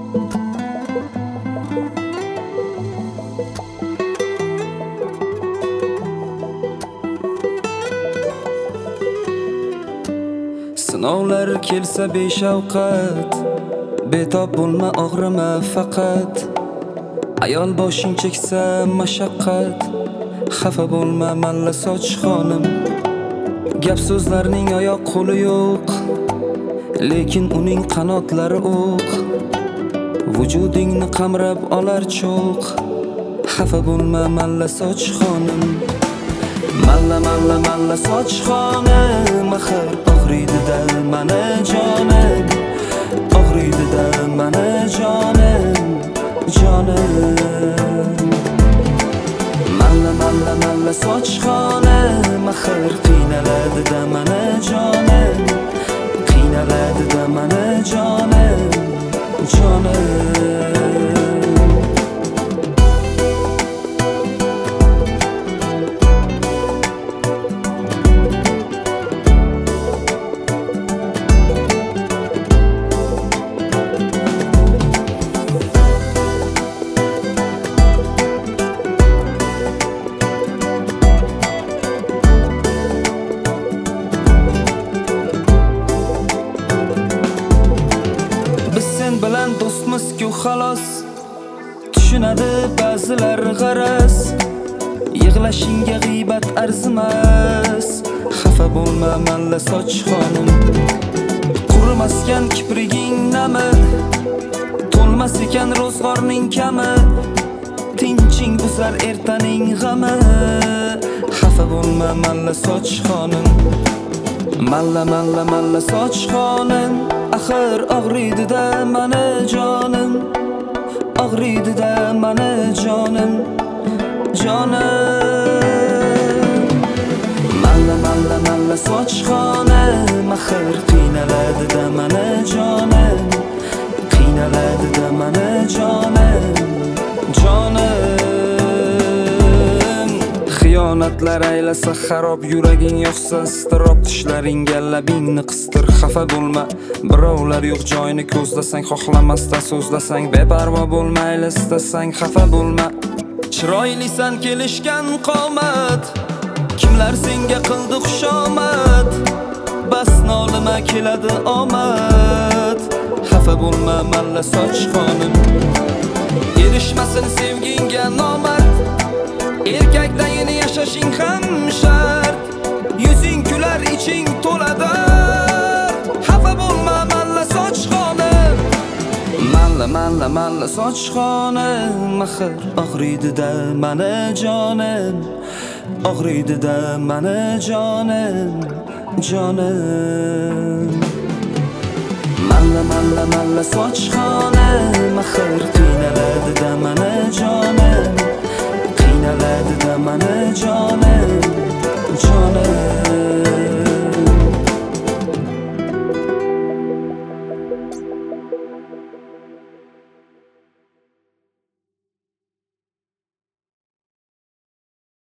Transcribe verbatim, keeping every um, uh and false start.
Sinovlar kelsa beshafqat, betob bo'lma, og'rima faqat. Ayol boshing cheksa mashaqqat, xafa bo'lma malla soch xonim. Gap so'zlarning oyoq qo'li yo'q, lekin uning qanotlari o'q. Vujudingni qamrab olar cho'q, xafa bo'lma malla soch xonim. Malla malla malla soch xonim, axir og'riydi-da mana jonim, og'riydi-da mana jonim, jonim. Malla malla malla soch xonim, axir qiynaladi-da mana jonim, qiynaladi-da mana jonim, jonim. Bilan do'stmiz-ku xolos, tushunadi ba'zilar g'araz. Yig'lashingga g'iybat arzimas, xafa bo'lma malla soch xonim. Qurimaskan kipriging nami, to'lmas ekan ro'zg'orning kami. Tinching buzar ertaning g'ami, xafa bo'lma malla soch xonim. Malla malla malla soch xonim, axir og'riydi-da mana jonim, og'riydi-da mana jonim, jonim. Malla malla malla soch xonim, axir qiynaladi-da mana jonim, qiynaladi-da mana jonim, jonim. Xiyonatlar aylasa xarob, yuraging yoqsa iztirob, tishlaringga labingni qistir, xafa bo'lma. Birovlar yo'q joyini ko'zlasang, xohlamasdan so'zlasang, beparvo bo'lma, istasang xafa bo'lma. Chiroylisan kelishgan qomat, kimlar senga qildi xushomad. Bas nolima keladi omad, xafa bo'lma malla soch xonim. Erishmasin sevgingga nomard, erkakdan yana yashashing ham shart. Yuzing kular, iching to'ladi, xafa bo'lma malla soch xonim. Malla malla malla soch xonim, axir og'riydi-da mana jonim, og'riydi-da mana jonim, jonim. Malla malla malla soch xonim, axir qiynaladi-da mana jonim, qiynaladi-da mana jonim.